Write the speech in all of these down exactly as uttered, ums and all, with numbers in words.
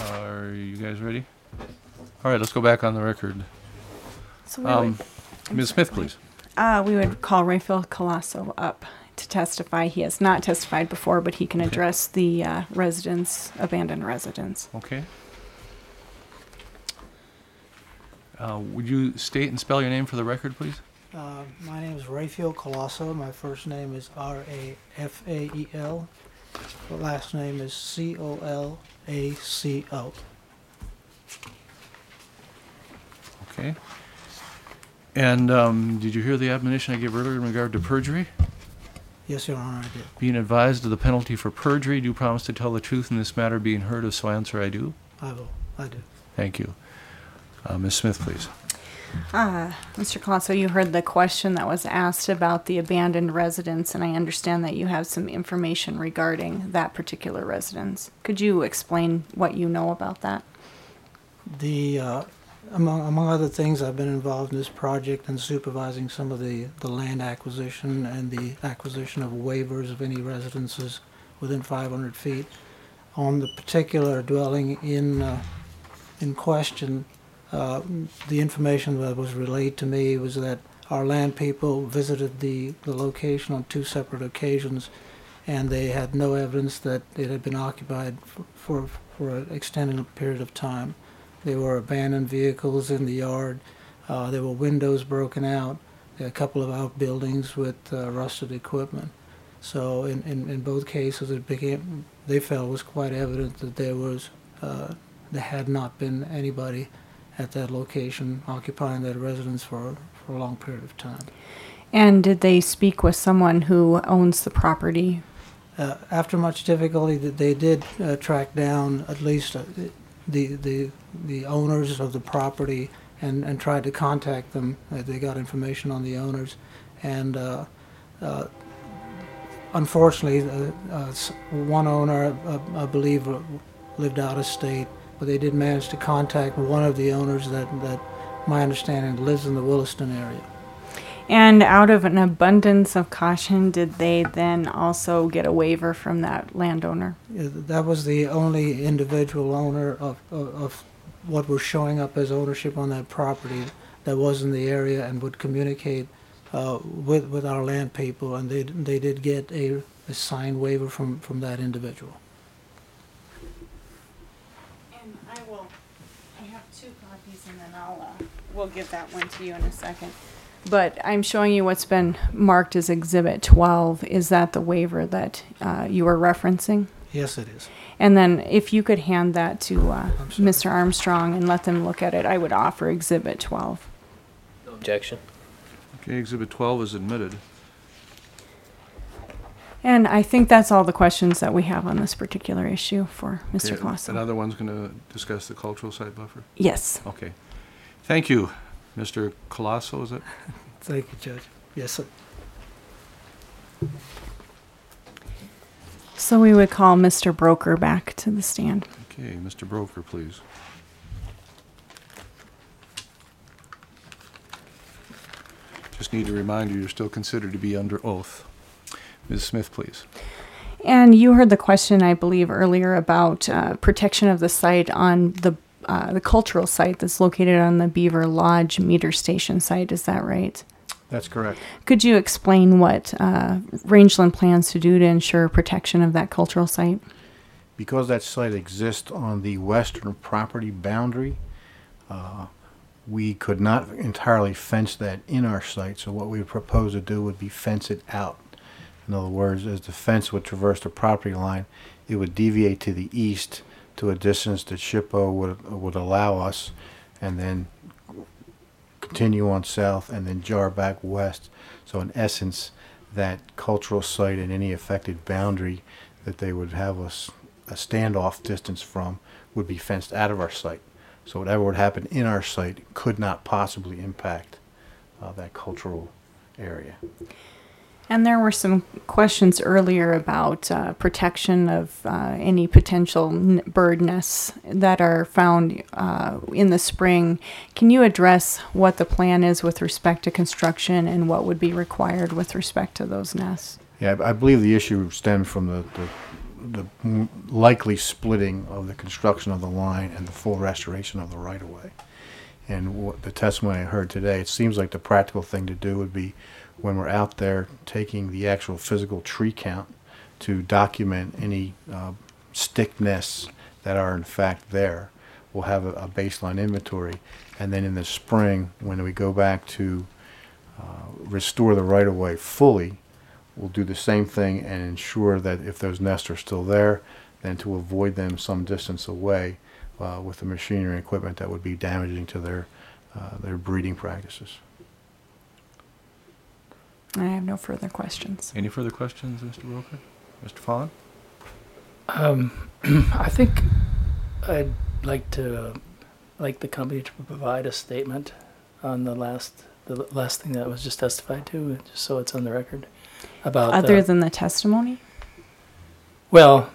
Are you guys ready? All right, let's go back on the record. So we Um, would, Miz Smith, please. uh, we would call Raphael Colasso up to testify. He has not testified before, but he can Okay. address the uh, residents, abandoned residents. Okay. Uh, would you state and spell your name for the record, please? Uh, my name is Raphael Colasso. My first name is R A F A E L. The last name is C O L A C O. Okay. And um, did you hear the admonition I gave earlier in regard to perjury? Yes, Your Honor, I did. Being advised of the penalty for perjury, do you promise to tell the truth in this matter being heard? If so, answer I do. I will. I do. Thank you. Uh, Miz Smith, please. Uh, Mister Colasso, you heard the question that was asked about the abandoned residence, and I understand that you have some information regarding that particular residence. Could you explain what you know about that? The uh, among among other things, I've been involved in this project and supervising some of the the land acquisition and the acquisition of waivers of any residences within five hundred feet. On the particular dwelling in uh, in question, uh, the information that was relayed to me was that our land people visited the the location on two separate occasions, and they had no evidence that it had been occupied for for, for an extended period of time. There were abandoned vehicles in the yard. Uh, there were windows broken out. There were a couple of outbuildings with uh, rusted equipment. So in, in, in both cases, it became, they felt it was quite evident that there was, uh, there had not been anybody at that location occupying that residence for, for a long period of time. And did they speak with someone who owns the property? Uh, after much difficulty, that they did uh, track down at least uh, the the the owners of the property and and tried to contact them. Uh, they got information on the owners, and uh, uh, unfortunately, uh, uh, one owner, uh, I believe, uh, lived out of state, but they did manage to contact one of the owners that that my understanding lives in the Williston area. And out of an abundance of caution, did they then also get a waiver from that landowner? Yeah, that was the only individual owner of, of, of what was showing up as ownership on that property that was in the area and would communicate uh, with with our land people, and they they did get a, a signed waiver from, from that individual. And I will, I have two copies, and then I'll, uh, we'll give that one to you in a second. But I'm showing you what's been marked as Exhibit twelve. Is that the waiver that uh, you were referencing? Yes, it is. And then if you could hand that to uh, I'm sorry. Mister Armstrong and let them look at it, I would offer Exhibit twelve. No objection. Okay, Exhibit twelve is admitted. And I think that's all the questions that we have on this particular issue for Mister Okay, Colasso. Another one's going to discuss the cultural site buffer? Yes. Okay. Thank you, Mister Colasso, is it? Thank you, Judge. Yes, sir. So we would call Mister Broker back to the stand. Okay, Mister Broker, please. Just need to remind you, you're still considered to be under oath. Miz Smith, please. And you heard the question, I believe, earlier about uh, protection of the site on the uh, the cultural site that's located on the Beaver Lodge meter station site. Is that right? That's correct. Could you explain what uh, Rangeland plans to do to ensure protection of that cultural site? Because that site exists on the western property boundary, uh, we could not entirely fence that in our site, so what we would propose to do would be fence it out. In other words, as the fence would traverse the property line, it would deviate to the east to a distance that SHPO would, would allow us, and then continue on south and then jar back west. So in essence, that cultural site and any affected boundary that they would have us a standoff distance from would be fenced out of our site. So whatever would happen in our site could not possibly impact uh, that cultural area. And there were some questions earlier about uh, protection of uh, any potential n- bird nests that are found uh, in the spring. Can you address what the plan is with respect to construction and what would be required with respect to those nests? Yeah, I I believe the issue stemmed from the, the the m- likely splitting of the construction of the line and the full restoration of the right-of-way. And what the testimony I heard today, it seems like the practical thing to do would be when we're out there taking the actual physical tree count to document any uh, stick nests that are in fact there. We'll have a, a baseline inventory, and then in the spring, when we go back to uh, restore the right-of-way fully, we'll do the same thing and ensure that if those nests are still there, then to avoid them some distance away uh, with the machinery and equipment that would be damaging to their uh, their breeding practices. I have no further questions. Any further questions, Mister Broker? Mister Fallon? Um, I think I'd like to, uh, like the company to provide a statement on the last, the l- last thing that was just testified to, just so it's on the record. About Other uh, than the testimony? well,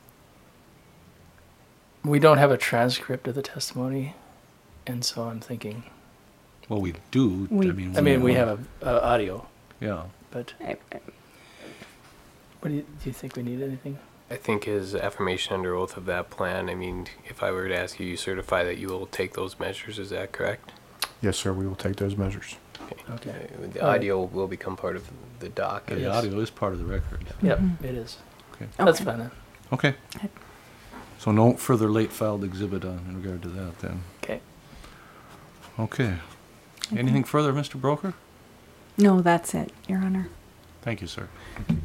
we don't have a transcript of the testimony, and so I'm thinking. Well, we do. We- I mean, I mean, we have a, a audio, Yeah. but I- I- what do you, do you think we need anything? I think his affirmation under oath of that plan, I mean, if I were to ask you, you certify that you will take those measures, is that correct? Yes, sir, we will take those measures. Okay. Uh, The All right. audio will become part of the doc. The Yes. audio is part of the record. Yep, Mhm. it is. Okay. That's Okay. fine then. Okay. So no further late filed exhibit on in regard to that then. Okay. Okay. Anything further, Mister Broker? No, that's it, Your Honor. Thank you, sir.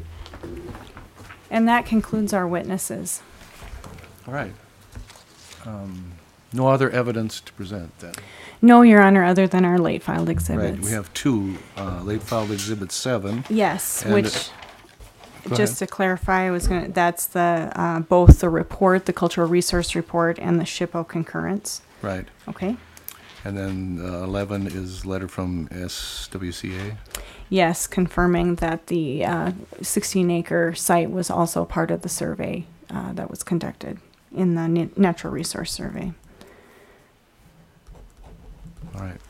And that concludes our witnesses. All right. Um, no other evidence to present then. No, Your Honor, other than our late filed exhibits. Right. We have two uh, late filed exhibit seven. Yes, And- which, Go just ahead. to clarify, I was gonna, that's the, uh, both the report, the cultural resource report, and the SHPO concurrence. Right. Okay? And then uh, eleven is letter from S W C A. Yes, confirming that the uh, sixteen acre site was also part of the survey uh, that was conducted in the na- natural resource survey. All right.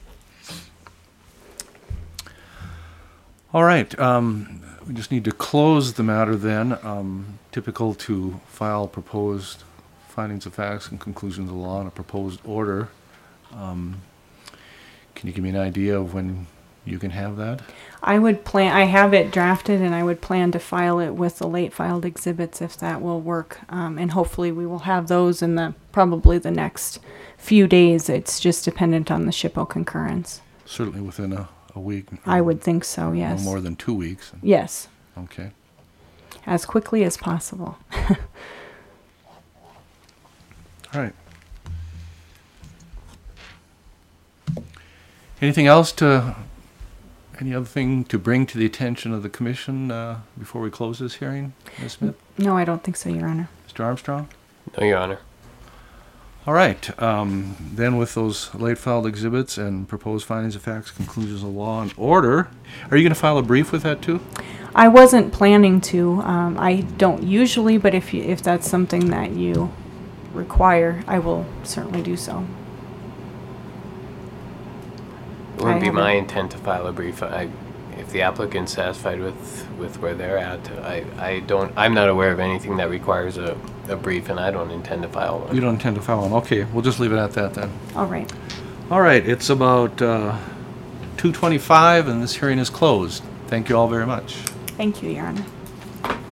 All right. Um, we just need to close the matter then. Um, typical to file proposed findings of facts and conclusions of law in a proposed order. Um, can you give me an idea of when you can have that? I would plan, I have it drafted and I would plan to file it with the late filed exhibits if that will work. Um, and hopefully we will have those in the, probably the next few days. It's just dependent on the SHPO concurrence. Certainly within a, a week. I would think so, yes. No more than two weeks. Yes, Okay. as quickly as possible. All right. Anything else to, any other thing to bring to the attention of the commission uh, before we close this hearing, Miz Smith? No, I don't think so, Your Honor. Mister Armstrong? No, Your Honor. All right. Um, then with those late filed exhibits and proposed findings of facts, conclusions of law and order, are you going to file a brief with that too? I wasn't planning to. Um, I don't usually, but if you, if that's something that you require, I will certainly do so. It wouldn't I be haven't- my intent to file a brief. I, if the applicant's satisfied with, with where they're at, I, I don't, I'm not aware of anything that requires a, a brief, and I don't intend to file one. You don't intend to file one. Okay, we'll just leave it at that then. All right. All right. It's about uh, two twenty-five and this hearing is closed. Thank you all very much. Thank you, Your Honor.